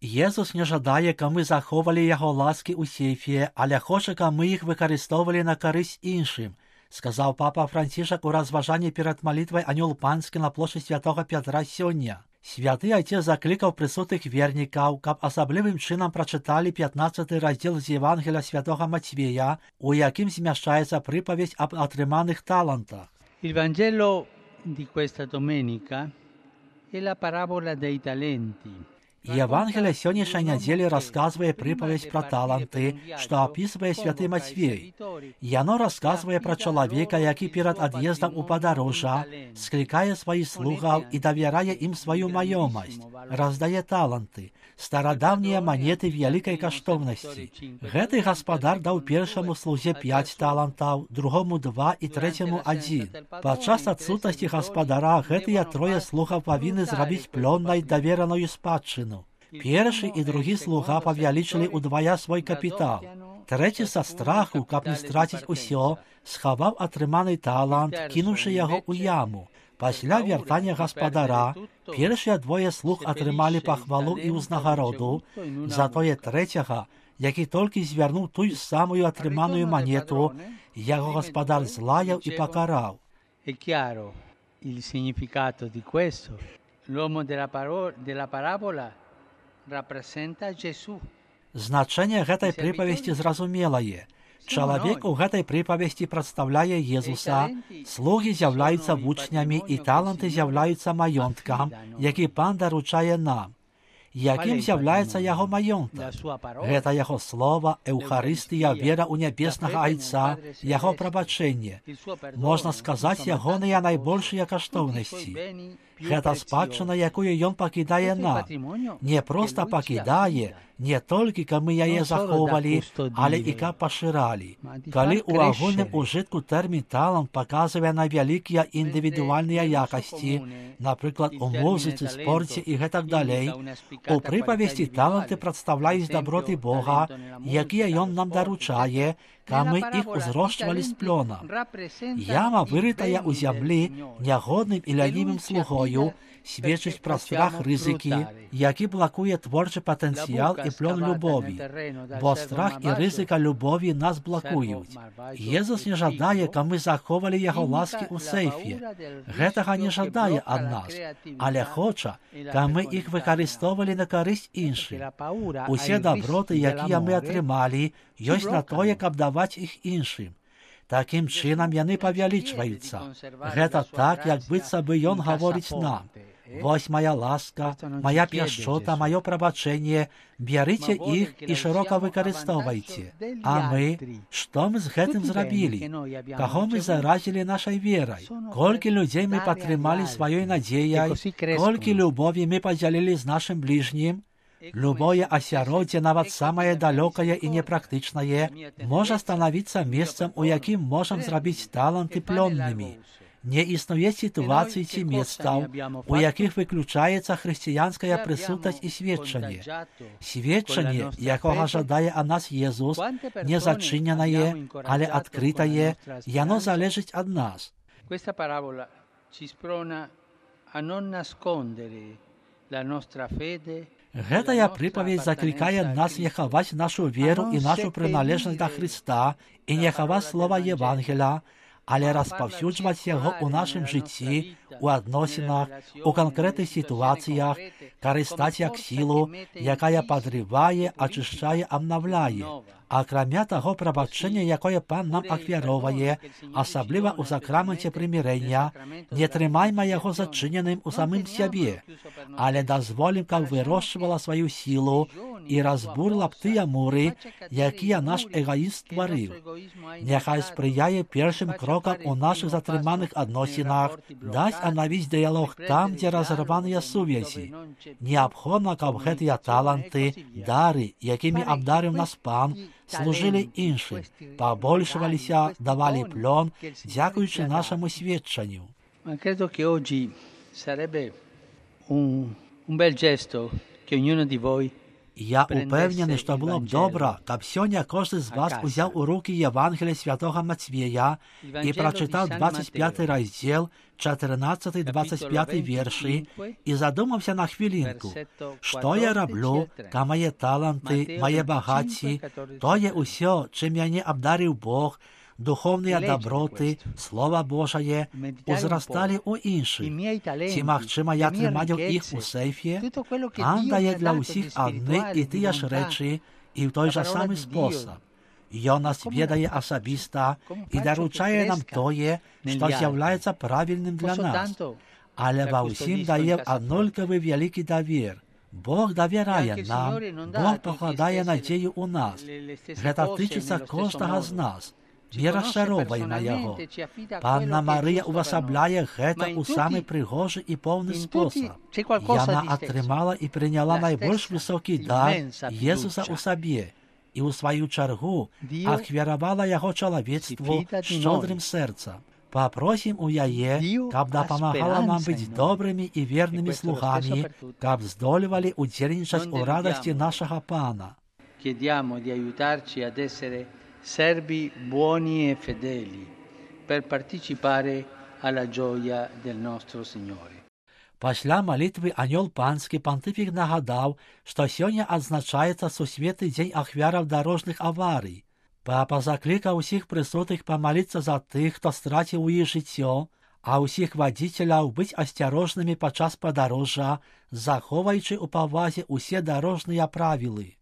Єсус не жадає, ка ми заховали Його ласки у сейфі, але хоче, ка ми їх використовували на користь іншим, сказав папа Францишек у розважанні перед молитвою Анёл Панський на площі Святого Петра сьогодні. Святий Отець закликав присутних вірників, каб особливим чином прочитали 15 розділ з Євангелія Святого Матвія, у яким зміщається приповідь об отриманих талантах. Il Vangelo di questa domenica è la parabola dei talenti. Євангелія сьогоднішньої неділі розказує приповідь про таланти, що описує святий Матвій. Яно розказує про чоловіка, який перед від'їздом у подорожжя скликає своїх слугів і довіряє їм свою майомість, роздає таланти, стародавні монети великої коштовності. Гетий господар дав першому слузі 5 талантів, другому 2 і третьому 1. Подчас відсутності господара гетія троє слугів повинні зробити плонною довіреною спадщину. Перший і другий слуга повеличили удвоя свій капітал. Третій со страху, каб не стратить усе, сховав отриманий талант, кинувши його у яму. Після вертання господара, перші двоє слуг отримали похвалу і узнагороду, зато є третього, який тільки звернув ту саму отриману монету, його господар злаяв і покарав. È chiaro il significato di questo. L'uomo della parabola rappresenta Gesù. Значение гэтай приповести зразумелае. Чалавек у гэтай приповести прадстаўляе Езуса, слугі з'яўляюцца вучнямі і таланты з'яўляюцца маёнткам, які пан даручае нам. Якім з'яўляецца яго маёнтак? Гэта яго слова, Эўхарыстыя, вера ў нябеснага Айца, яго прабачэнне. Можна сказаць, ягоныя найбольшыя каштоўнасці. Гэта спадчына, якую ён пакідае нам. Не проста пакідае, не толькі каб мы яе захоўвалі, але і каб пашыралі. Калі ў агульным ужытку тэрмін талант паказвае на вялікія індывідуальныя якасці, напрыклад, у музыцы, спорце і гэтак далей, у прыпавесці таланты прадстаўляюць даброты Бога, якія ён нам даручае, каб мы іх узрошчвалі з плёнам. Яма, вырытая ў зямлі, нягодным і лянівым слугою, сведчыць пра страх рызыкі, які блакуе творчы патэнцыял і плён любові, бо страх і рызыка любові нас блакуюць. Езус не жадае, каб мы заховалі яго ласкі ў сейфе. Гэтага не жадае ад нас, але хоча, каб мы іх выкарыстоўвалі на карысць іншым. Усе даброты, якія мы атрымалі, ёсць на тое, каб даваць іх іншым. Такім чынам яны павялічваюцца. Гэта так, як быццам бы ён гаворыць нам. Вось моя ласка, моя пяшчота, маё прабачэнне, бярыце іх і шырока выкарыстоўвайце. А мы, што мы з гэтым зрабілі? Каго мы заразілі нашай верай? Колькі людзей мы падтрымалі сваёй надзеяй? Колькі любові мы падзялілі з нашым бліжнім? Любое асяроддзе, нават самае далёкае і непрактычнае, можа станавіцца месцам, у якім можам зрабіць таланты плённымі. Не існуе сітуацый ці месцаў, у якіх выключаецца хрысціянская прысутнасць і сведчанне. Сведчанне, якога жадае ад нас Езус, не зачыненае, але адкрытае, яно залежыць ад нас. Questa parabola ci sprona a non nascondere la nostra fede. Гэтая прыпаведь заклікае нас не хаваць нашу веру і нашу прыналежнасць да Хрыста і не хаваць слова Евангелія, але распаўсюджваць яго ў нашым жыцці, у адносінах, у канкрэтных сітуацыях, карыстаць як сілу, якая падрывае, ачышчае, абнаўляе. Акрамя таго прабачэння, якое пан нам ахвяровае, асабліва ў сакраменце прымірэння, не трымайма яго зачыненым у самым сябе, але дазволім, каб вырошчвала сваю сілу і разбурла б тыя муры, якія наш эгоіст стварыў. Няхай спрыяе першым крокам у нашых затрыманых адносінах, даць анавіць дыялог там, дзе разрываныя сувязі. Неабходна, каб гэтыя таланты, дары, якімі абдарыў нас пан, служили іншим, побольшувалися, давали плон, дякуючи нашому свідченню. Ma credo che oggi sarebbe un bel gesto che ognuno di voi Я упевнений, що було б добре, каб сьогодні кожен з вас узяв у руки Євангелія Святого Матвія і прочитав 25 розділ, 14-25 вірші, і задумався на хвилинку, що я роблю, ка мої таланти, мої багатці, то є усе, чим мене обдарив Бог, духовні доброти, Слово Божє, узростали у інших. Чи, можливо, я тримаю їх у сейфі? Пан дає для усіх одні і ті ж речі, і в той же самий спосіб. Його нас відає особисто і доручає нам тоє, що з'являється правильним для нас. Але во всім дає однаковий великий довір. Бог довіряє нам, Бог покладає надію у нас. Це тичиться кожного з нас. Не розчаровуємо його. Панна Марія уособляє це у самий пригожий і повний спосіб. Вона отримала і прийняла найбільш високий дар Єсуса у собі. І у свою чергу ахвірувала його чоловіцтву щодрим серцем. Попросим у її, каб допомагала нам бути добрими і вірними слугами, каб здолювали удільничати у радості нашого Пана. Chiediamo di aiutarci ad essere servi buoni e fedeli per partecipare alla gioia del nostro Signore. Після молитви Ангел Панський понтифік нагадав, що сьогодні відзначається Всесвітній день ахвярів дорожніх аварій. Папа закликав усіх присутних помолитися за тих, хто стратив їх життя, а усіх водителів бути осторожними під час подорожжя, заховуючи у повазі усі дорожні правила.